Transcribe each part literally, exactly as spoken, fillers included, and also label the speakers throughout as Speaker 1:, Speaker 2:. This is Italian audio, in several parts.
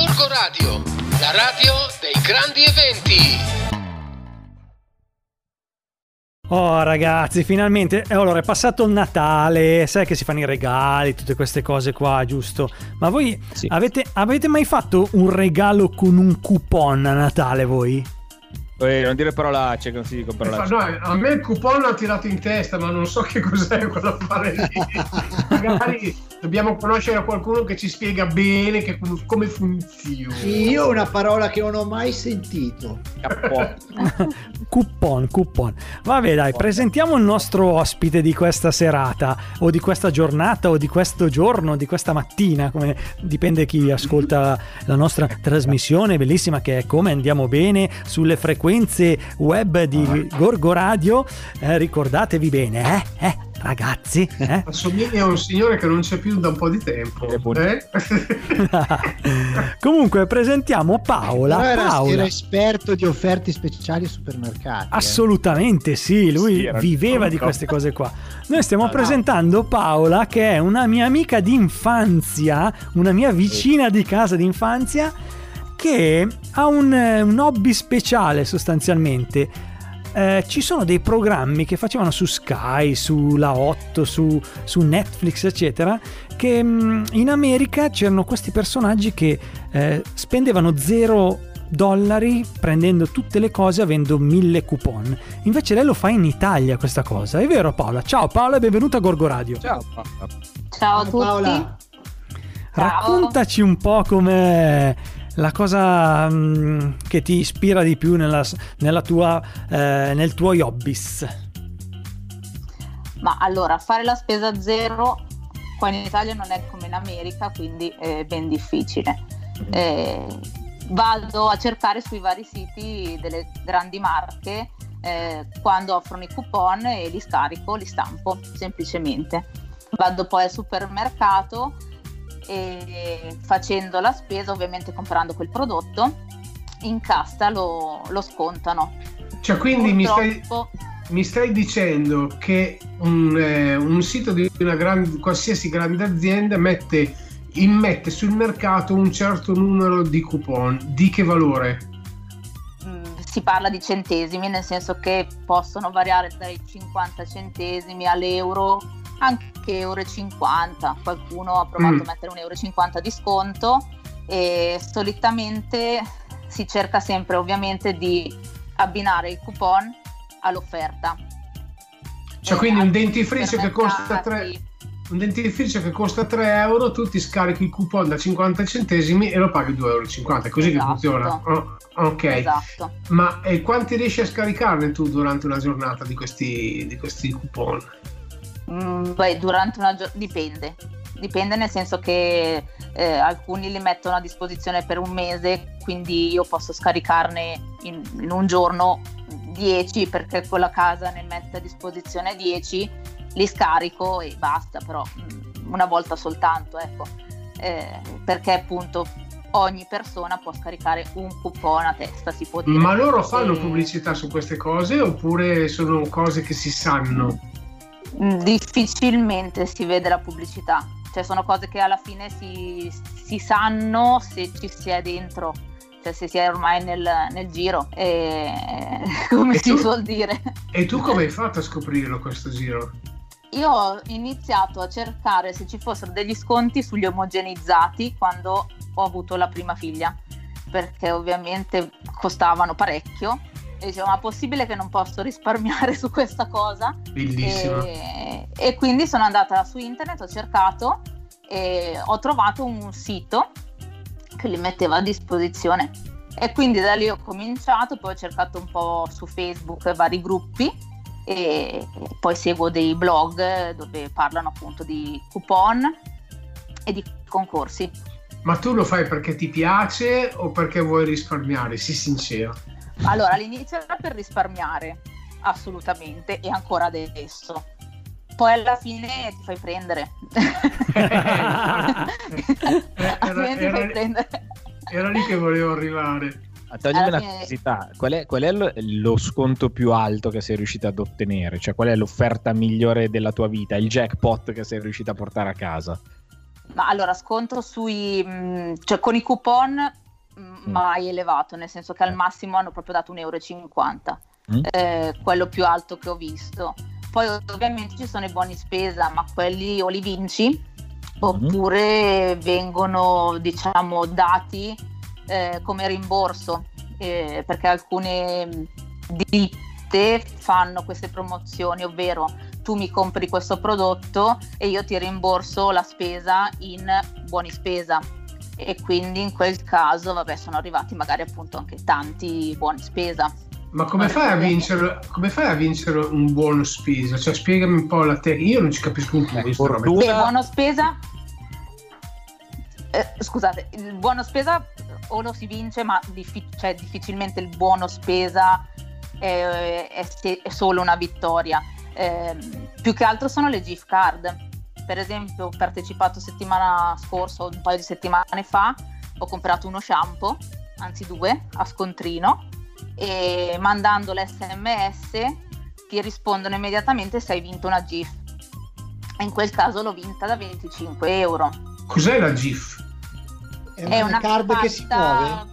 Speaker 1: Gorgo Radio, la radio dei grandi eventi.
Speaker 2: Oh ragazzi, finalmente, eh, allora è passato il Natale, sai che si fanno i regali, tutte queste cose qua, giusto? Ma voi sì. avete, avete mai fatto un regalo con un coupon a Natale voi?
Speaker 3: Eh, non dire parolacce, che non si dicono parolacce.
Speaker 4: No, a me il coupon l'ha tirato in testa, ma non so che cos'è quell'affare lì. Magari dobbiamo conoscere qualcuno che ci spiega bene che, come funziona.
Speaker 5: Io una parola che non ho mai sentito.
Speaker 2: Coupon, coupon. Vabbè dai, presentiamo il nostro ospite di questa serata, o di questa giornata, o di questo giorno, di questa mattina, come dipende chi ascolta la nostra trasmissione bellissima che è Come Andiamo Bene sulle frequenze web di Gorgo Radio. Eh, ricordatevi bene, eh? Eh? Ragazzi, eh?
Speaker 4: Assomiglia a un signore che non c'è più da un po' di tempo, eh?
Speaker 2: Comunque presentiamo Paola.
Speaker 5: Però era,
Speaker 2: Paola
Speaker 5: era esperto di offerte speciali ai supermercati.
Speaker 2: Assolutamente eh. sì, lui sì, viveva di queste cose qua. Noi stiamo ah, presentando no. Paola, che è una mia amica d'infanzia, una mia vicina di casa d'infanzia, che ha un, un hobby speciale sostanzialmente. Eh, ci sono dei programmi che facevano su Sky, sulla otto, su, su Netflix eccetera, che mh, in America c'erano questi personaggi che eh, spendevano zero dollari prendendo tutte le cose avendo mille coupon. Invece lei lo fa in Italia questa cosa, è vero Paola? Ciao Paola e benvenuta a Gorgo Radio.
Speaker 3: Ciao
Speaker 6: ciao a tutti.
Speaker 5: Paola.
Speaker 2: Raccontaci un po' come la cosa mh, che ti ispira di più nella, nella tua, eh, nel tuo hobbies.
Speaker 6: Ma allora, fare la spesa zero qua in Italia non è come in America, quindi è ben difficile. Eh, vado a cercare sui vari siti delle grandi marche eh, quando offrono i coupon e li scarico, li stampo semplicemente. Vado poi al supermercato e facendo la spesa, ovviamente comprando quel prodotto, in cassa lo, lo scontano.
Speaker 4: Cioè quindi mi stai, mi stai dicendo che un, eh, un sito di una grande, qualsiasi grande azienda mette, immette sul mercato un certo numero di coupon, di che valore?
Speaker 6: Mm, si parla di centesimi, nel senso che possono variare dai cinquanta centesimi all'euro, anche euro e cinquanta. Qualcuno ha provato mm. a mettere un euro e cinquanta di sconto, e solitamente si cerca sempre ovviamente di abbinare il coupon all'offerta.
Speaker 4: Cioè e quindi un dentifricio che costa tre un dentifricio che costa tre euro, tu ti scarichi il coupon da cinquanta centesimi e lo paghi due euro e cinquanta, è così esatto. che funziona. Oh, ok,
Speaker 6: esatto.
Speaker 4: Ma e quanti riesci a scaricarne tu durante una giornata di questi, di questi coupon?
Speaker 6: Mm, beh, durante una giornata dipende dipende nel senso che eh, alcuni li mettono a disposizione per un mese, quindi io posso scaricarne in, in un giorno dieci, perché quella casa ne mette a disposizione dieci, li scarico e basta, però mm, una volta soltanto, ecco, eh, perché appunto ogni persona può scaricare un coupon a testa, si può dire.
Speaker 4: Ma loro fanno
Speaker 6: e...
Speaker 4: pubblicità su queste cose oppure sono cose che si sanno?
Speaker 6: Difficilmente si vede la pubblicità, cioè sono cose che alla fine si, si sanno se ci si è dentro, cioè se si è ormai nel, nel giro, e, come e si tu, suol dire.
Speaker 4: E tu come hai fatto a scoprirlo questo giro?
Speaker 6: Io ho iniziato a cercare se ci fossero degli sconti sugli omogenizzati quando ho avuto la prima figlia, perché ovviamente costavano parecchio. E dicevo, ma possibile che non posso risparmiare su questa cosa?
Speaker 4: Bellissimo.
Speaker 6: E, e quindi sono andata su internet, ho cercato e ho trovato un sito che li metteva a disposizione, e quindi da lì ho cominciato. Poi ho cercato un po' su Facebook vari gruppi, e poi seguo dei blog dove parlano appunto di coupon e di concorsi.
Speaker 4: Ma tu lo fai perché ti piace o perché vuoi risparmiare? Sii sincero.
Speaker 6: Allora, all'inizio era per risparmiare, assolutamente, e ancora adesso. Poi alla fine ti fai prendere.
Speaker 4: era,
Speaker 6: alla fine ti
Speaker 4: era,
Speaker 6: fai prendere.
Speaker 4: Era lì che volevo arrivare.
Speaker 3: Toglimi una curiosità, qual è, qual è lo, lo sconto più alto che sei riuscita ad ottenere? Cioè qual è l'offerta migliore della tua vita, il jackpot che sei riuscita a portare a casa?
Speaker 6: Ma allora, sconto sui... mh, cioè con i coupon mh, mai elevato, nel senso che al massimo hanno proprio dato un euro e cinquanta, mm. eh, quello più alto che ho visto. Poi ovviamente ci sono i buoni spesa, ma quelli o li vinci oppure mm. vengono, diciamo, dati eh, come rimborso, eh, perché alcune ditte fanno queste promozioni, ovvero tu mi compri questo prodotto e io ti rimborso la spesa in buoni spesa, e quindi in quel caso vabbè sono arrivati magari appunto anche tanti buoni spesa.
Speaker 4: Ma come fai a vincere, come fai a vincere un buono spesa? Cioè spiegami un po' la tecnica, io non ci capisco un po'.
Speaker 6: Beh, buono spesa eh, scusate, il buono spesa o lo si vince, ma diffi- cioè, difficilmente il buono spesa è, è, è solo una vittoria. Eh, più che altro sono le gift card. Per esempio, ho partecipato settimana scorsa o un paio di settimane fa, ho comprato uno shampoo, anzi due, a scontrino, e mandando l'esse emme esse ti rispondono immediatamente se hai vinto una GIF, e in quel caso l'ho vinta da venticinque euro.
Speaker 4: Cos'è la GIF?
Speaker 5: È una,
Speaker 6: è una
Speaker 5: card
Speaker 6: carta...
Speaker 5: che si muove?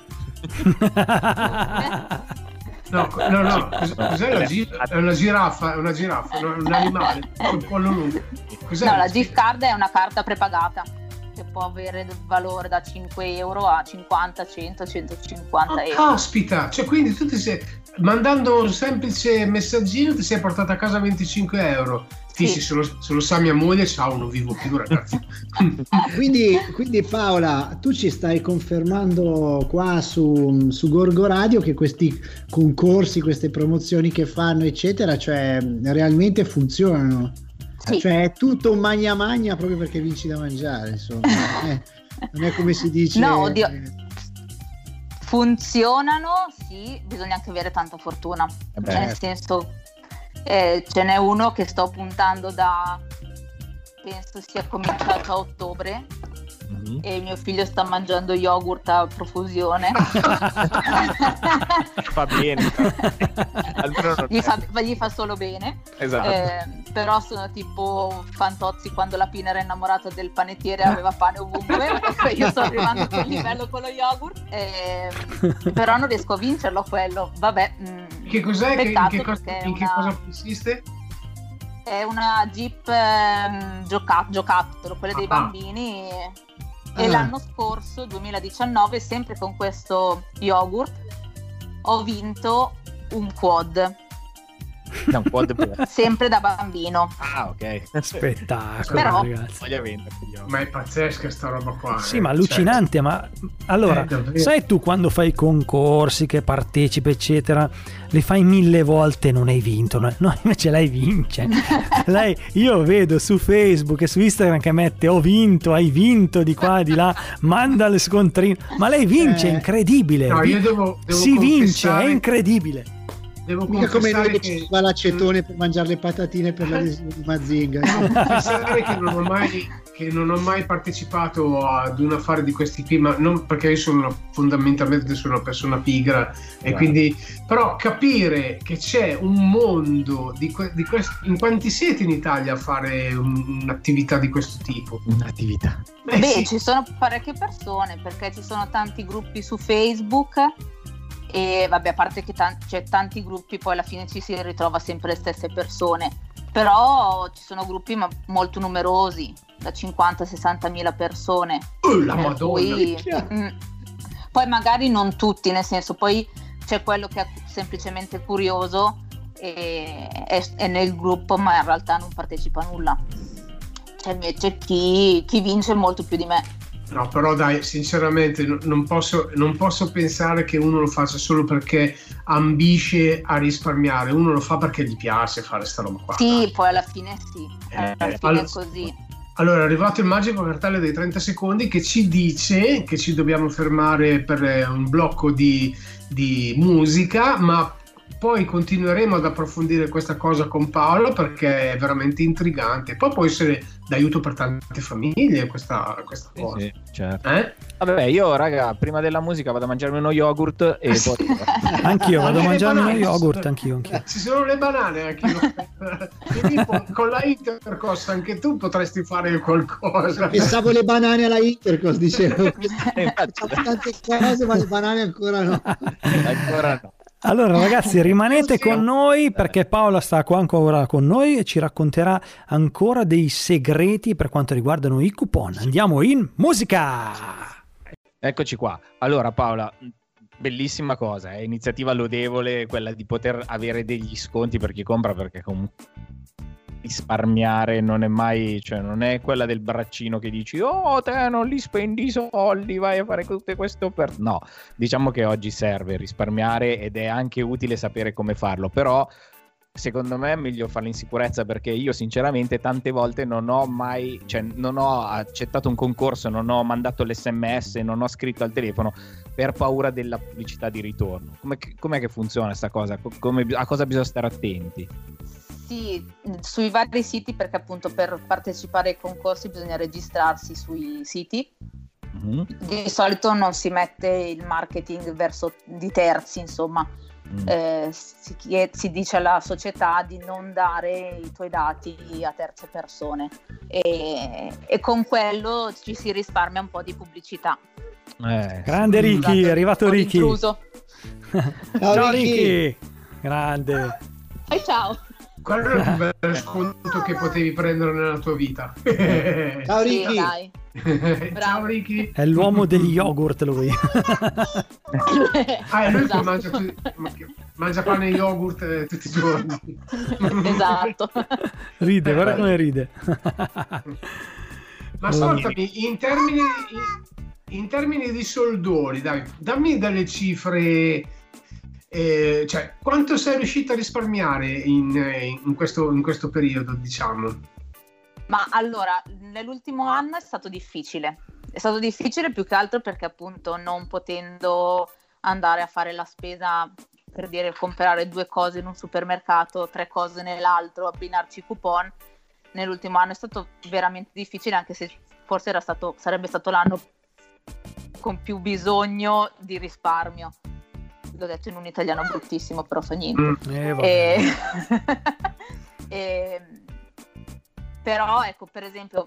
Speaker 4: No, no, no, cos'è la GIF? È una giraffa, è una giraffa, un animale, un pollo lungo. Cos'è
Speaker 6: no, la gift card è una carta prepagata che può avere del valore da cinque euro a cinquanta, cento, centocinquanta
Speaker 4: oh,
Speaker 6: euro.
Speaker 4: Caspita, cioè quindi tu ti sei, mandando un semplice messaggino ti sei portata a casa venticinque euro. Sì, sì, se, lo, se lo sa mia moglie, ciao, non vivo più, ragazzi.
Speaker 5: quindi, quindi Paola, tu ci stai confermando qua su, su Gorgo Radio che questi concorsi, queste promozioni che fanno, eccetera, cioè realmente funzionano.
Speaker 6: Sì.
Speaker 5: Cioè è tutto un magna magna proprio perché vinci da mangiare, insomma. eh, non è come si dice.
Speaker 6: No, oddio. Funzionano, sì, bisogna anche avere tanta fortuna.
Speaker 3: Eh beh,
Speaker 6: nel senso, eh, ce n'è uno che sto puntando da, penso sia cominciato a ottobre, mm-hmm. e mio figlio sta mangiando yogurt a profusione.
Speaker 3: Fa bene.
Speaker 6: gli, fa, gli fa solo bene.
Speaker 3: Esatto.
Speaker 6: Eh, però sono tipo Fantozzi quando la Pina era innamorata del panettiere e aveva pane ovunque. Io sto arrivando a quel livello con lo yogurt, eh, però non riesco a vincerlo quello. Vabbè, mh,
Speaker 4: che cos'è? Che, in che, cosa, in che
Speaker 6: una...
Speaker 4: cosa consiste?
Speaker 6: È una Jeep ehm, gioca- giocattolo, quelle dei
Speaker 4: ah.
Speaker 6: bambini, e,
Speaker 5: ah.
Speaker 6: e l'anno scorso, duemiladiciannove, sempre con questo yogurt, ho vinto un quad.
Speaker 3: No, un quad
Speaker 6: sempre da bambino.
Speaker 3: Ah, ok.
Speaker 2: Spettacolo,
Speaker 6: però,
Speaker 2: ragazzi.
Speaker 4: Ma è pazzesca sta roba qua.
Speaker 2: Sì,
Speaker 4: eh.
Speaker 2: ma allucinante. Cioè, ma allora, eh, sai tu quando fai concorsi, che partecipi, eccetera, li fai mille volte e non hai vinto, no? No, invece lei vince. Lei, io vedo su Facebook e su Instagram che mette ho vinto, hai vinto di qua e di là, manda le scontrine, ma lei vince, è eh, incredibile.
Speaker 4: No, io devo, devo
Speaker 2: si vince, è incredibile.
Speaker 4: Devo
Speaker 5: mica come noi che
Speaker 4: che
Speaker 5: ci fa l'acetone per mangiare le patatine per l'adesivo di Mazinga.
Speaker 4: Devo confessare che non ho mai che non ho mai partecipato ad un affare di questi qui, ma non perché io sono fondamentalmente sono una persona pigra e wow. quindi però capire che c'è un mondo di, que- di questo, in quanti siete in Italia a fare un, un'attività di questo tipo?
Speaker 3: Un'attività?
Speaker 6: Beh, Beh sì. Ci sono parecchie persone, perché ci sono tanti gruppi su Facebook. E vabbè, a parte che t- c'è tanti gruppi, poi alla fine ci si ritrova sempre le stesse persone, però ci sono gruppi ma molto numerosi, da cinquanta sessanta mila persone.
Speaker 4: Oh, la Madonna!
Speaker 6: Cui, mh, poi magari non tutti, nel senso, poi c'è quello che è semplicemente curioso e è, è nel gruppo ma in realtà non partecipa a nulla. C'è invece chi, chi vince molto più di me.
Speaker 4: No, però dai, sinceramente non posso, non posso pensare che uno lo faccia solo perché ambisce a risparmiare, uno lo fa perché gli piace fare sta roba qua.
Speaker 6: Sì, dai. Poi alla fine sì, alla
Speaker 4: eh,
Speaker 6: fine
Speaker 4: all-
Speaker 6: è così.
Speaker 4: Allora è arrivato il magico cartello dei trenta secondi che ci dice che ci dobbiamo fermare per un blocco di, di musica, ma poi continueremo ad approfondire questa cosa con Paolo perché è veramente intrigante. Poi può essere d'aiuto per tante famiglie questa, questa cosa.
Speaker 3: Sì, sì, certo.
Speaker 4: Eh?
Speaker 3: Vabbè, io raga, prima della musica vado a mangiarmi uno yogurt e poi...
Speaker 2: Anch'io vado a
Speaker 4: Anche le
Speaker 2: mangiarmi uno
Speaker 4: banane,
Speaker 2: yogurt,
Speaker 4: ci
Speaker 2: anch'io,
Speaker 4: sono-
Speaker 2: anch'io.
Speaker 4: Ci sono le banane anche io. Quindi po- con la Intercos anche tu potresti fare qualcosa.
Speaker 5: Pensavo le banane alla Intercos, dicevo.
Speaker 3: Infatti,
Speaker 5: Facciamo tante cose, ma le banane ancora no.
Speaker 3: ancora no.
Speaker 2: Allora ragazzi, rimanete con noi perché Paola sta qua ancora con noi e ci racconterà ancora dei segreti per quanto riguardano i coupon. Andiamo in musica!
Speaker 3: Eccoci qua. Allora Paola, bellissima cosa, è iniziativa lodevole quella di poter avere degli sconti per chi compra, perché comunque risparmiare non è mai, cioè non è quella del braccino che dici oh te non li spendi i soldi, vai a fare tutte queste offerte. No, diciamo che oggi serve risparmiare ed è anche utile sapere come farlo, però secondo me è meglio farlo in sicurezza, perché io sinceramente tante volte non ho mai, cioè non ho accettato un concorso, non ho mandato l'esse emme esse, non ho scritto al telefono per paura della pubblicità di ritorno. Come, com'è che funziona questa cosa? Come, a cosa bisogna stare attenti?
Speaker 6: Sì, sui vari siti, perché appunto per partecipare ai concorsi bisogna registrarsi sui siti.
Speaker 3: Mm-hmm.
Speaker 6: Di solito non si mette il marketing verso di terzi, insomma.
Speaker 3: Mm.
Speaker 6: Eh, si, chiede, si dice alla società di non dare i tuoi dati a terze persone e, e con quello ci si risparmia un po' di pubblicità.
Speaker 3: Eh,
Speaker 2: Grande Ricky, è arrivato
Speaker 6: Ho
Speaker 2: Ricky.
Speaker 6: intruso.
Speaker 5: Ciao,
Speaker 2: Ciao
Speaker 5: Ricky.
Speaker 2: Ricky, grande.
Speaker 6: E ciao.
Speaker 4: Quello è il più bello sconto che potevi prendere nella tua vita.
Speaker 5: Ciao
Speaker 6: Sì,
Speaker 5: Ricky.
Speaker 6: dai.
Speaker 4: Ciao Ricky.
Speaker 2: È l'uomo degli yogurt lui.
Speaker 4: Ah, è lui
Speaker 6: Esatto.
Speaker 4: che mangia, tu- mangia pane e yogurt eh, tutti i giorni.
Speaker 6: Esatto.
Speaker 2: Ride, guarda
Speaker 4: Eh,
Speaker 2: come ride.
Speaker 4: Ma ascoltami, in termini, in, in termini di soldoni, dai, dammi delle cifre, eh, cioè quanto sei riuscito a risparmiare in, in, questo, in questo periodo, diciamo?
Speaker 6: Ma allora, nell'ultimo anno è stato difficile. È stato difficile più che altro perché appunto non potendo andare a fare la spesa, per dire comprare due cose in un supermercato, tre cose nell'altro, abbinarci i coupon, nell'ultimo anno è stato veramente difficile, anche se forse era stato, sarebbe stato l'anno con più bisogno di risparmio. L'ho detto in un italiano bruttissimo, però fa niente.
Speaker 4: Mm.
Speaker 2: Eh, vabbè.
Speaker 6: E... e... Però ecco, per esempio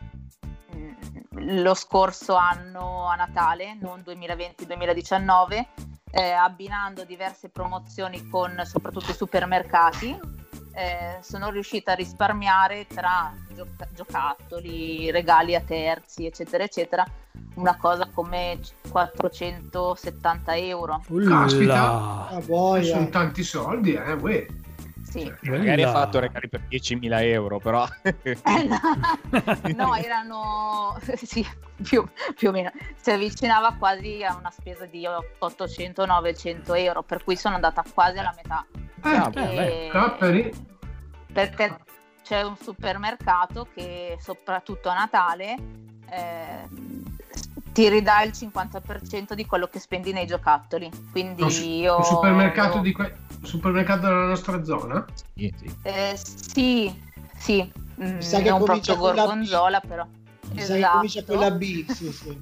Speaker 6: lo scorso anno a Natale, non duemilaventi duemiladiciannove, eh, abbinando diverse promozioni con soprattutto i supermercati, eh, sono riuscita a risparmiare tra gioca- giocattoli, regali a terzi, eccetera eccetera, una cosa come quattrocentosettanta euro.
Speaker 2: Ulla.
Speaker 5: Ah, boia.
Speaker 4: Sono tanti soldi, eh, uè.
Speaker 6: Sì.
Speaker 3: magari ha
Speaker 2: Ulla.
Speaker 3: fatto regali per diecimila euro, però
Speaker 6: Eh, no. No, erano sì, più, più o meno, si avvicinava quasi a una spesa di ottocento novecento euro, per cui sono andata quasi alla metà.
Speaker 4: Eh,
Speaker 3: Ah,
Speaker 6: E-
Speaker 4: capperi.
Speaker 6: perché c'è un supermercato che soprattutto a Natale eh, ti ridà il cinquanta per cento di quello che spendi nei giocattoli, quindi
Speaker 4: Un, su-
Speaker 6: io
Speaker 4: un supermercato, di que- un supermercato della nostra zona?
Speaker 3: sì, sì.
Speaker 6: eh, sì sì mm,
Speaker 5: Mi sa che
Speaker 6: non
Speaker 5: comincia
Speaker 6: proprio
Speaker 5: con la B.
Speaker 6: Gorgonzola, però
Speaker 5: Mi sa che
Speaker 6: esatto.
Speaker 5: comincia con la B, sì, sì.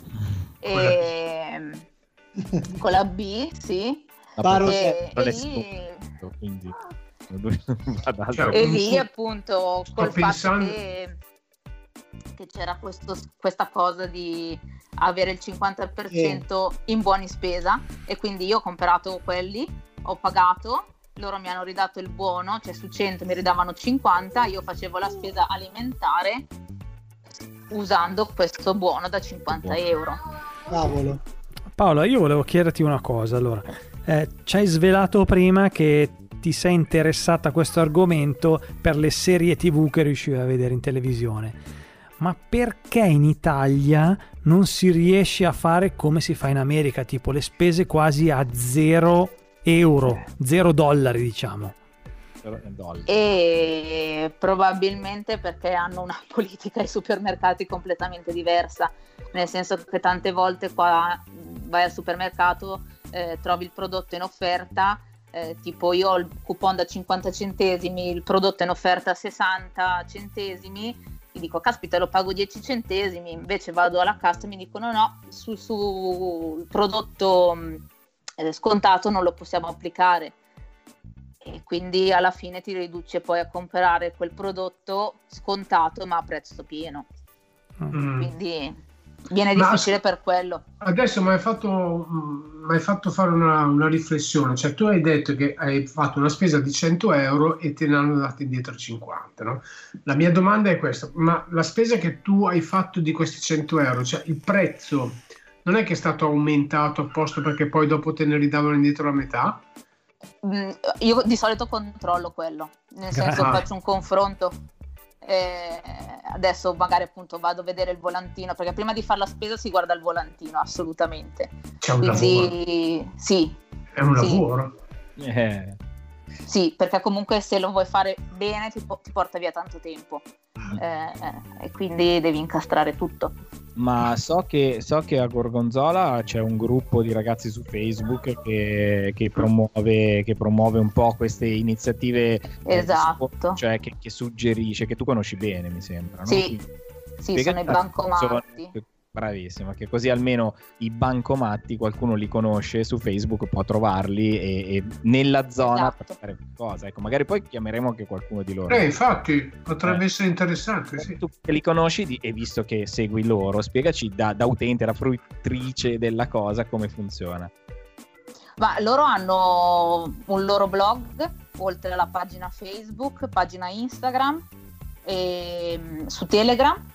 Speaker 6: E... con la B, sì.
Speaker 5: Paro
Speaker 3: Vabbè,
Speaker 6: E,
Speaker 3: non
Speaker 6: e
Speaker 3: è
Speaker 6: lì,
Speaker 3: stupido, quindi lui va da
Speaker 4: Cioè,
Speaker 6: e
Speaker 4: un
Speaker 6: lì
Speaker 4: su-
Speaker 6: appunto
Speaker 4: sto
Speaker 6: col
Speaker 4: pensando-
Speaker 6: fatto che, che c'era questo, questa cosa di avere il cinquanta per cento in buoni spesa, e quindi io ho comprato quelli, ho pagato, loro mi hanno ridato il buono, cioè su cento mi ridavano cinquanta, io facevo la spesa alimentare usando questo buono da cinquanta euro.
Speaker 5: Cavolo.
Speaker 2: Paola, io volevo chiederti una cosa. Allora, eh, ci hai svelato prima che ti sei interessata a questo argomento per le serie tivù che riuscivi a vedere in televisione. Ma perché in Italia non si riesce a fare come si fa in America, tipo le spese quasi a zero euro, zero dollari, diciamo?
Speaker 6: E probabilmente perché hanno una politica ai supermercati completamente diversa, nel senso che tante volte qua vai al supermercato, eh, trovi il prodotto in offerta, eh, tipo io ho il coupon da cinquanta centesimi, il prodotto è in offerta a sessanta centesimi, gli dico caspita lo pago dieci centesimi, invece vado alla cassa e mi dicono no, sul su prodotto eh, scontato non lo possiamo applicare, e quindi alla fine ti riduce poi a comprare quel prodotto scontato ma a prezzo pieno. Mm. Quindi viene difficile ma per quello.
Speaker 4: Adesso mi hai fatto, mi hai fatto fare una, una riflessione, cioè tu hai detto che hai fatto una spesa di cento euro e te ne hanno dati indietro cinquanta, no? La mia domanda è questa: ma la spesa che tu hai fatto di questi cento euro, cioè il prezzo non è che è stato aumentato apposta perché poi dopo te ne ridavano indietro la metà?
Speaker 6: Mm, io di solito controllo quello, nel senso ah. faccio un confronto. Eh, adesso magari appunto vado a vedere il volantino, perché prima di fare la spesa si guarda il volantino, assolutamente.
Speaker 4: C'è un
Speaker 6: quindi
Speaker 4: lavoro.
Speaker 6: Sì,
Speaker 4: è un
Speaker 6: sì.
Speaker 4: lavoro
Speaker 3: eh.
Speaker 6: Sì, perché comunque se lo vuoi fare bene ti, po- ti porta via tanto tempo, eh, eh, e quindi devi incastrare tutto.
Speaker 3: Ma so che, so che a Gorgonzola c'è un gruppo di ragazzi su Facebook che, che, promuove, che promuove un po' queste iniziative.
Speaker 6: Esatto.
Speaker 3: Eh, cioè che, che suggerisce, che tu conosci bene, mi sembra, no?
Speaker 6: Sì, sì, sono i bancomatti.
Speaker 3: Bravissima, che così almeno i bancomat qualcuno li conosce su Facebook, può trovarli e, e nella zona
Speaker 6: esatto.
Speaker 3: per fare qualcosa. Ecco, magari poi chiameremo anche qualcuno di loro.
Speaker 4: Eh, infatti, potrebbe eh. essere interessante. Sì.
Speaker 3: Tu che li conosci di, e visto che segui loro, spiegaci da, da utente, da fruttrice della cosa, come funziona.
Speaker 6: Ma loro hanno un loro blog, oltre alla pagina Facebook, pagina Instagram, e su Telegram.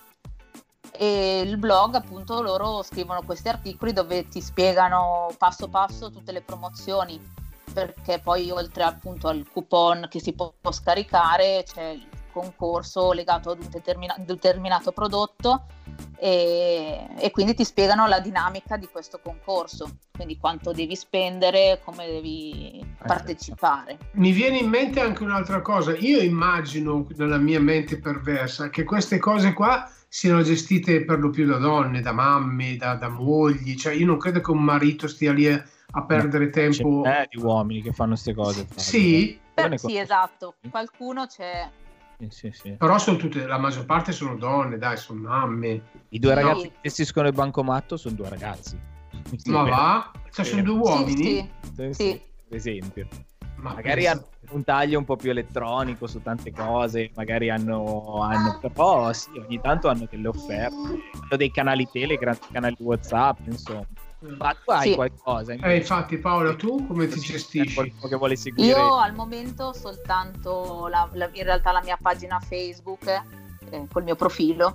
Speaker 6: E il blog appunto loro scrivono questi articoli dove ti spiegano passo passo tutte le promozioni, perché poi oltre appunto al coupon che si può scaricare c'è il concorso legato ad un determina- determinato prodotto e, e quindi ti spiegano la dinamica di questo concorso, quindi quanto devi spendere, come devi partecipare.
Speaker 4: Mi viene in mente anche un'altra cosa, io immagino nella mia mente perversa che queste cose qua siano gestite per lo più da donne, da mamme, da, da mogli, cioè io non credo che un marito stia lì a, a perdere no, tempo.
Speaker 3: C'è di uomini che fanno queste cose.
Speaker 4: Sì,
Speaker 6: per, sì, esatto, qualcuno c'è.
Speaker 3: Sì, sì, sì.
Speaker 4: Però sono tutte, la maggior parte sono donne, dai, sono mamme.
Speaker 3: I due
Speaker 6: no.
Speaker 3: ragazzi che gestiscono il bancomatto sono due ragazzi.
Speaker 4: Ma va? Cioè sono due uomini?
Speaker 6: Sì, sì. sì.
Speaker 3: Per esempio.
Speaker 4: Ma
Speaker 3: magari hanno un taglio un po' più elettronico su tante cose, magari hanno, hanno però sì, ogni tanto hanno delle offerte, hanno dei canali Telegram, canali WhatsApp, insomma. Ma tu hai
Speaker 6: sì.
Speaker 3: qualcosa?
Speaker 4: Eh, infatti Paola, tu come ti gestisci?
Speaker 3: Qualcuno che vuole seguire?
Speaker 6: Io al momento soltanto la, la, in realtà la mia pagina Facebook eh, col mio profilo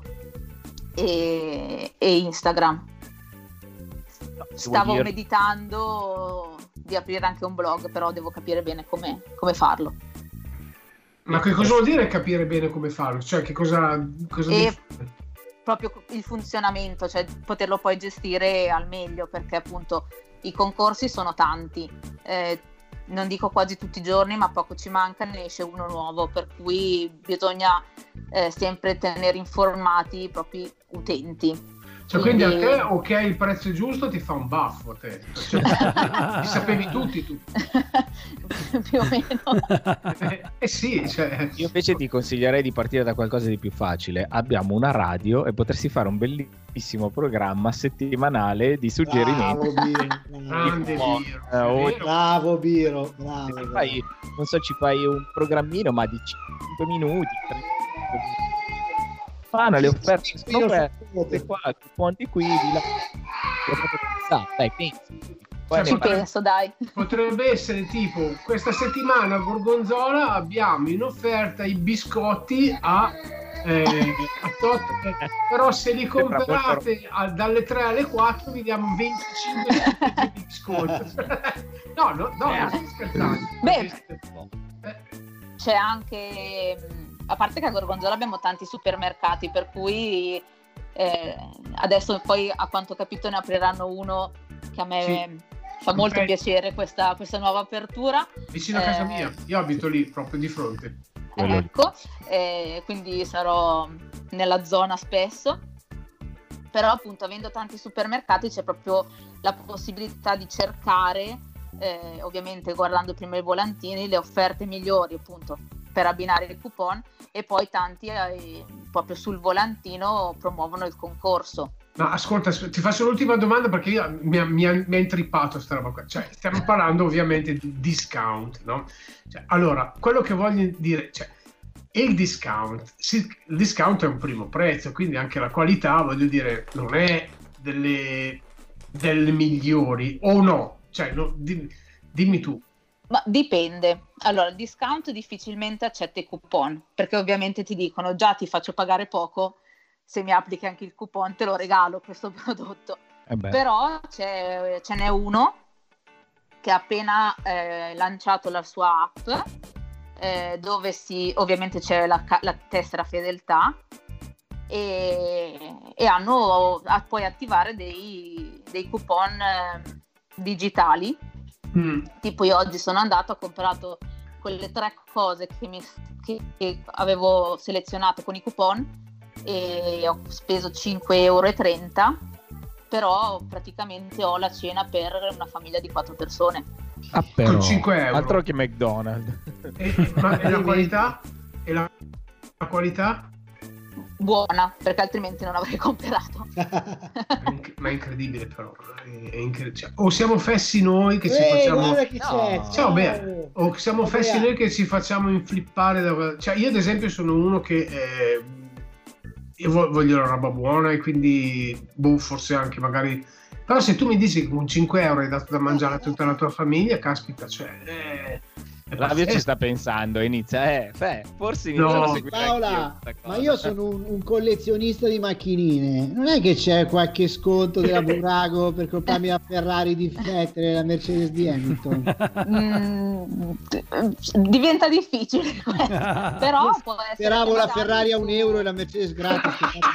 Speaker 6: e, e Instagram. No, stavo dire... meditando di aprire anche un blog, però devo capire bene come, come farlo.
Speaker 4: Ma che cosa vuol dire capire bene come farlo? Cioè che cosa, cosa
Speaker 6: e
Speaker 4: devi...
Speaker 6: proprio il funzionamento, cioè poterlo poi gestire al meglio, perché appunto i concorsi sono tanti, eh, non dico quasi tutti i giorni, ma poco ci manca, ne esce uno nuovo, per cui bisogna eh, sempre tenere informati i propri utenti.
Speaker 4: Cioè, quindi, quindi a te ok il prezzo giusto ti fa un baffo a te, cioè, li sapevi tutti tu
Speaker 6: più o meno
Speaker 4: eh, eh sì, cioè...
Speaker 3: Io invece ti consiglierei di partire da qualcosa di più facile. Abbiamo una radio e potresti fare un bellissimo programma settimanale di suggerimenti.
Speaker 5: Bravo Biro,
Speaker 4: grande
Speaker 5: Biro,
Speaker 4: eh,
Speaker 5: bravo Biro, bravo, bravo.
Speaker 3: Fai, non so, ci fai un programmino ma di cinque minuti, tre minuti. Fanno le offerte sono queste qua, punti qui di là. Dai, pensi.
Speaker 6: Cioè, ci penso, dai.
Speaker 4: Potrebbe essere tipo questa settimana a Gorgonzola abbiamo in offerta i biscotti a, eh, a tot, eh, però se li comprate a, dalle tre alle quattro vi diamo venticinque di biscotti. no, no, no, non sto scherzando.
Speaker 6: Beh, eh. c'è anche, a parte che a Gorgonzola abbiamo tanti supermercati, per cui eh, adesso poi a quanto ho capito ne apriranno uno che a me sì. fa molto okay. piacere questa, questa nuova apertura.
Speaker 4: Vicino a casa eh, mia, io abito lì proprio di fronte.
Speaker 6: Ecco, eh, quindi sarò nella zona spesso, però appunto avendo tanti supermercati c'è proprio la possibilità di cercare eh, ovviamente guardando prima i volantini, le offerte migliori appunto per abbinare il coupon, e poi tanti eh, proprio sul volantino promuovono il concorso.
Speaker 4: Ma ascolta, ti faccio l'ultima domanda perché io, mi, ha, mi, ha, mi ha intrippato sta roba qua. Cioè, stiamo parlando ovviamente di discount, no? Cioè, allora, quello che voglio dire, cioè, il discount, sì, il discount è un primo prezzo, quindi anche la qualità, voglio dire, non è delle, delle migliori, o no? Cioè, no, dimmi, dimmi tu.
Speaker 6: Ma dipende. Allora, il discount difficilmente accetta i coupon, perché ovviamente ti dicono già ti faccio pagare poco, se mi applichi anche il coupon te lo regalo questo prodotto.
Speaker 3: Eh beh.
Speaker 6: Però c'è, ce n'è uno che ha appena eh, lanciato la sua app, eh, dove si, ovviamente c'è la, la tessera fedeltà, e, e hanno a, puoi attivare dei, dei coupon eh, digitali. Mm. Tipo io oggi sono andato, ho comprato quelle tre cose che, mi, che, che avevo selezionato con i coupon e ho speso cinque e trenta euro, però praticamente ho la cena per una famiglia di quattro persone.
Speaker 3: Ah, però,
Speaker 4: con cinque euro.
Speaker 3: Altro che McDonald's.
Speaker 4: E, ma e la qualità? E la, la qualità?
Speaker 6: Buona, perché altrimenti non avrei comprato.
Speaker 4: Ma è incredibile, però è, è incredibile. Cioè, o siamo fessi noi che ci
Speaker 5: Ehi,
Speaker 4: facciamo
Speaker 5: guarda chi c'è.
Speaker 6: No.
Speaker 4: Ciao, beh, o siamo
Speaker 5: Ciao,
Speaker 4: fessi
Speaker 5: Bea.
Speaker 4: noi che ci facciamo inflippare da... Cioè, io ad esempio sono uno che eh, io voglio la roba buona, e quindi boh, forse anche magari, però se tu mi dici che con cinque euro hai dato da mangiare a tutta la tua famiglia, caspita, cioè eh,
Speaker 3: Flavio ci sta pensando, inizia, eh, beh, forse inizio
Speaker 4: No.
Speaker 3: a seguire
Speaker 5: Paola,
Speaker 3: anch'io questa cosa.
Speaker 5: ma io sono un, un collezionista di macchinine. Non è che c'è qualche sconto della Burago per comprarmi la Ferrari di Vettel e la Mercedes di Hamilton?
Speaker 6: Mm, diventa difficile questo. Però può essere
Speaker 5: Speravo
Speaker 6: che
Speaker 5: la
Speaker 6: magari
Speaker 5: Ferrari a
Speaker 6: tu-
Speaker 5: un euro e la Mercedes gratis.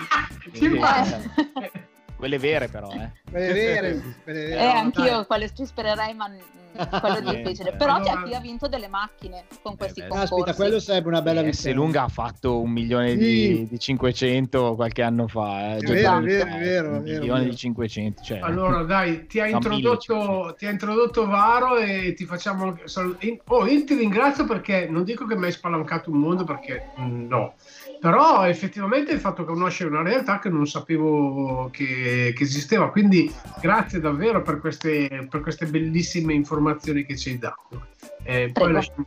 Speaker 6: Eh.
Speaker 3: Quelle vere però, eh.
Speaker 5: Quelle vere, quelle vere.
Speaker 6: Eh,
Speaker 5: No,
Speaker 6: anch'io
Speaker 5: dai.
Speaker 6: quelle ci spererei, ma mm, quello è
Speaker 3: Niente.
Speaker 6: difficile. Però c'è
Speaker 4: Allora-
Speaker 6: chi ha vinto delle macchine con questi
Speaker 3: beh,
Speaker 6: concorsi.
Speaker 5: Caspita, quello sarebbe una bella
Speaker 3: S
Speaker 5: vittoria.
Speaker 3: Lunga ha fatto un milione
Speaker 5: Sì.
Speaker 3: di, di cinquecento qualche anno fa, eh.
Speaker 5: È
Speaker 3: Già
Speaker 5: vero,
Speaker 3: tanto,
Speaker 5: è vero,
Speaker 3: eh.
Speaker 5: è vero, è
Speaker 3: un
Speaker 5: vero,
Speaker 3: milione
Speaker 5: è vero.
Speaker 3: di cinquecento, cioè.
Speaker 4: allora dai, ti ha
Speaker 3: No,
Speaker 4: introdotto
Speaker 3: millecinquecento.
Speaker 4: ti ha introdotto Varo e ti facciamo oh, io ti ringrazio perché non dico che mi hai spalancato un mondo, perché mm, no, però effettivamente hai fatto conoscere una realtà che non sapevo che, che esisteva, quindi grazie davvero per queste, per queste bellissime informazioni che ci hai dato. Eh, poi
Speaker 6: Prego.
Speaker 4: lasciamo-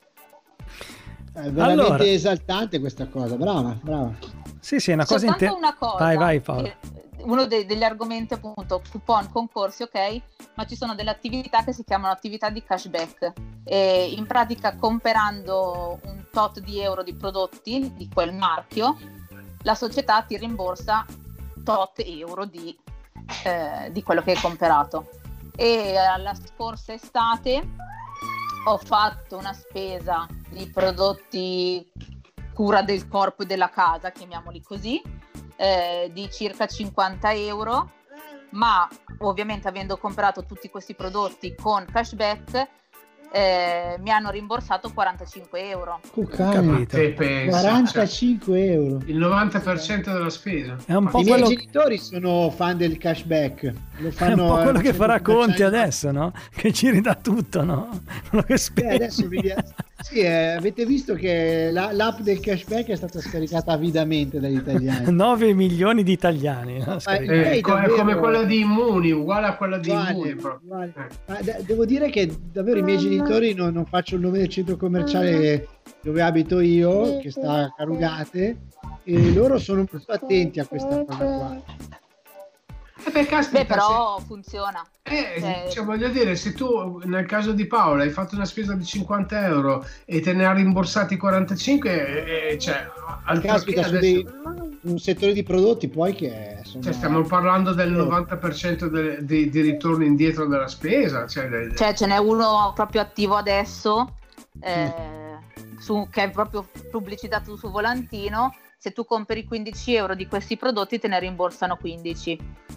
Speaker 5: È veramente
Speaker 2: Allora.
Speaker 5: esaltante questa cosa, brava, brava.
Speaker 2: Sì, sì, è una cosa
Speaker 6: Soltanto
Speaker 2: inter-
Speaker 6: una cosa,
Speaker 2: Vai, vai, Paolo.
Speaker 6: che- uno dei- degli argomenti appunto coupon, concorsi, ok, ma ci sono delle attività che si chiamano attività di cashback, e in pratica comprando un tot di euro di prodotti di quel marchio la società ti rimborsa tot euro di, eh, di quello che hai comprato. E alla scorsa estate ho fatto una spesa di prodotti cura del corpo e della casa, chiamiamoli così, eh, di circa cinquanta euro, ma ovviamente avendo comprato tutti questi prodotti con cashback eh, mi hanno rimborsato quarantacinque euro.
Speaker 5: Cuccane,
Speaker 2: Capito.
Speaker 4: te pensa, cioè,
Speaker 5: quarantacinque euro.
Speaker 4: il novanta per cento della spesa.
Speaker 2: È un po'
Speaker 5: I miei
Speaker 2: quello,
Speaker 5: genitori sono fan del cashback. Lo
Speaker 2: è
Speaker 5: fanno
Speaker 2: un po' quello
Speaker 5: al
Speaker 2: che farà
Speaker 5: centro
Speaker 2: Conte
Speaker 5: commerciale.
Speaker 2: adesso, no? Che ci ridà tutto, no? Quello che
Speaker 5: Eh,
Speaker 2: spende.
Speaker 5: adesso vi- sì, eh, avete visto che la- l'app del cashback è stata scaricata avidamente dagli italiani.
Speaker 2: nove milioni di italiani. no?
Speaker 5: Ma-
Speaker 2: Scritto.
Speaker 4: Eh,
Speaker 5: Lei
Speaker 4: co- è
Speaker 5: davvero-
Speaker 4: come quella di Immuni, uguale a quella di
Speaker 5: Uguale,
Speaker 4: Immuni proprio.
Speaker 5: uguale.
Speaker 4: Eh.
Speaker 5: Ma de- devo dire che davvero i miei genitori, non, non faccio il nome del centro commerciale dove abito io, che sta a Carugate, e loro sono molto attenti a questa cosa qua.
Speaker 4: Eh, beh, caspita,
Speaker 6: Beh, però funziona.
Speaker 4: se- eh,
Speaker 6: cioè-
Speaker 4: cioè, voglio dire, se tu nel caso di Paola hai fatto una spesa di cinquanta euro e te ne ha rimborsati quarantacinque, eh, cioè, al
Speaker 5: Caspita, su
Speaker 4: adesso-
Speaker 5: dei- un settore di prodotti poi che sono...
Speaker 4: cioè, stiamo parlando del novanta per cento de- di, di ritorno indietro della spesa, cioè, de-
Speaker 6: Cioè ce n'è uno proprio attivo adesso, eh, su, che è proprio pubblicizzato sul volantino. Se tu compri quindici euro di questi prodotti te ne rimborsano quindici.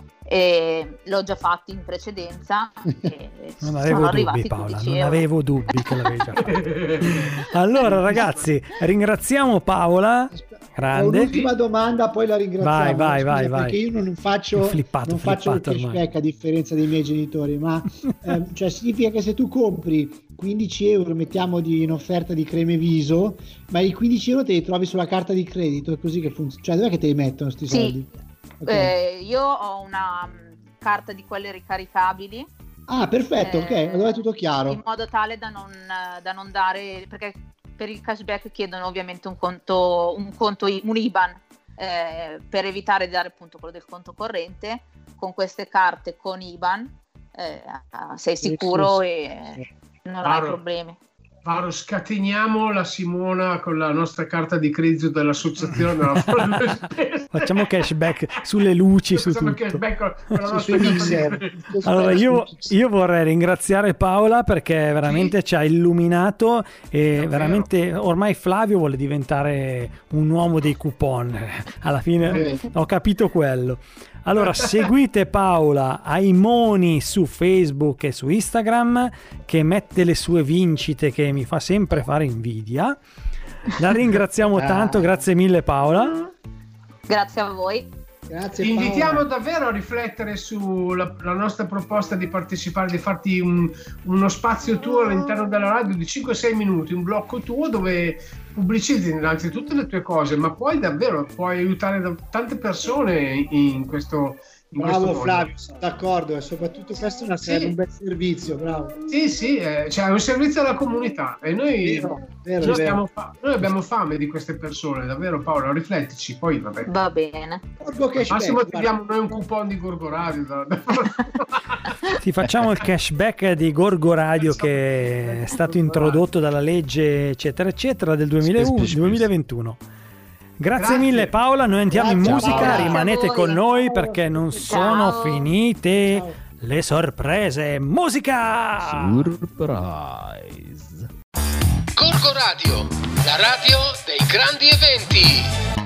Speaker 6: E l'ho già fatto in precedenza e
Speaker 2: Non
Speaker 6: sono
Speaker 2: avevo
Speaker 6: arrivati
Speaker 2: dubbi, Paola,
Speaker 6: quindici
Speaker 2: non
Speaker 6: euro.
Speaker 2: avevo dubbi che l'avevi già fatto. Allora ragazzi, ringraziamo Paola Grande.
Speaker 5: Un'ultima domanda, poi la ringraziamo.
Speaker 2: Vai, vai,
Speaker 5: Scusa,
Speaker 2: vai,
Speaker 5: perché
Speaker 2: vai.
Speaker 5: io non faccio,
Speaker 2: flippato,
Speaker 5: non faccio il
Speaker 2: flippato
Speaker 5: cashback
Speaker 2: ormai.
Speaker 5: a differenza dei miei genitori, ma eh, cioè significa che se tu compri quindici euro, mettiamo di in offerta di creme viso, ma i quindici euro te li trovi sulla carta di credito, è così che funziona? Cioè dov'è che te li mettono sti
Speaker 6: Sì.
Speaker 5: soldi? Okay.
Speaker 6: Eh, io ho una mh, carta di quelle ricaricabili.
Speaker 5: Ah, perfetto, ok,
Speaker 6: eh,
Speaker 5: allora è tutto chiaro.
Speaker 6: In modo tale da non, da non dare, perché per il cashback chiedono ovviamente un conto, un conto, I- un I B A N, eh, per evitare di dare appunto quello del conto corrente. Con queste carte con I B A N eh, sei sicuro
Speaker 5: Sì, sì,
Speaker 6: e
Speaker 5: sì.
Speaker 6: non hai
Speaker 4: Claro.
Speaker 6: problemi.
Speaker 4: Varo, scateniamo la Simona con la nostra carta di credito dell'associazione della Folla delle Spese.
Speaker 2: Facciamo cashback sulle luci, su
Speaker 4: Facciamo
Speaker 2: tutto.
Speaker 4: cashback con con la
Speaker 5: Sì,
Speaker 4: nostra
Speaker 5: sui
Speaker 4: carta di
Speaker 5: mixer.
Speaker 4: credito.
Speaker 2: Allora io, io vorrei ringraziare Paola perché veramente
Speaker 4: Sì.
Speaker 2: ci ha illuminato e
Speaker 4: Davvero.
Speaker 2: veramente ormai Flavio vuole diventare un uomo dei coupon. Alla fine
Speaker 5: Eh.
Speaker 2: ho capito quello. Allora seguite Paola Aimoni su Facebook e su Instagram, che mette le sue vincite, che mi fa sempre fare invidia. La ringraziamo
Speaker 5: Ah.
Speaker 2: tanto, grazie mille Paola.
Speaker 6: Grazie a voi.
Speaker 5: Grazie
Speaker 4: Ti invitiamo
Speaker 5: Paola.
Speaker 4: davvero a riflettere sulla la nostra proposta di partecipare, di farti un- uno spazio tuo all'interno della radio di cinque sei minuti, un blocco tuo dove pubblicizzi innanzitutto le tue cose, ma poi davvero puoi aiutare da- tante persone in questo in questo
Speaker 5: Bravo
Speaker 4: mondo.
Speaker 5: Flavio, sono d'accordo, e soprattutto questo è una-
Speaker 4: Sì.
Speaker 5: sarebbe un bel servizio, bravo.
Speaker 4: Sì, sì, eh, cioè è un servizio alla comunità e noi,
Speaker 5: Vero, vero,
Speaker 4: noi
Speaker 5: vero.
Speaker 4: abbiamo, fa- noi abbiamo fame di queste persone, davvero Paolo, riflettici, poi vabbè.
Speaker 6: Va bene.
Speaker 5: Corgo cashback,
Speaker 4: Massimo ti
Speaker 5: guarda.
Speaker 4: diamo noi un coupon di Gorgo Radio. da- da-
Speaker 2: Ti facciamo il cashback di Gorgo Radio che è stato introdotto dalla legge eccetera eccetera del duemilauno duemilaventuno. Grazie,
Speaker 4: Grazie.
Speaker 2: mille Paola, noi andiamo in
Speaker 5: Grazie,
Speaker 2: musica,
Speaker 5: Paola.
Speaker 2: rimanete
Speaker 6: Grazie a
Speaker 2: con
Speaker 6: voi.
Speaker 2: noi perché non sono
Speaker 6: Ciao.
Speaker 2: finite
Speaker 5: Ciao.
Speaker 2: le sorprese. Musica!
Speaker 3: Surprise.
Speaker 1: Gorgo Radio, la radio dei grandi eventi.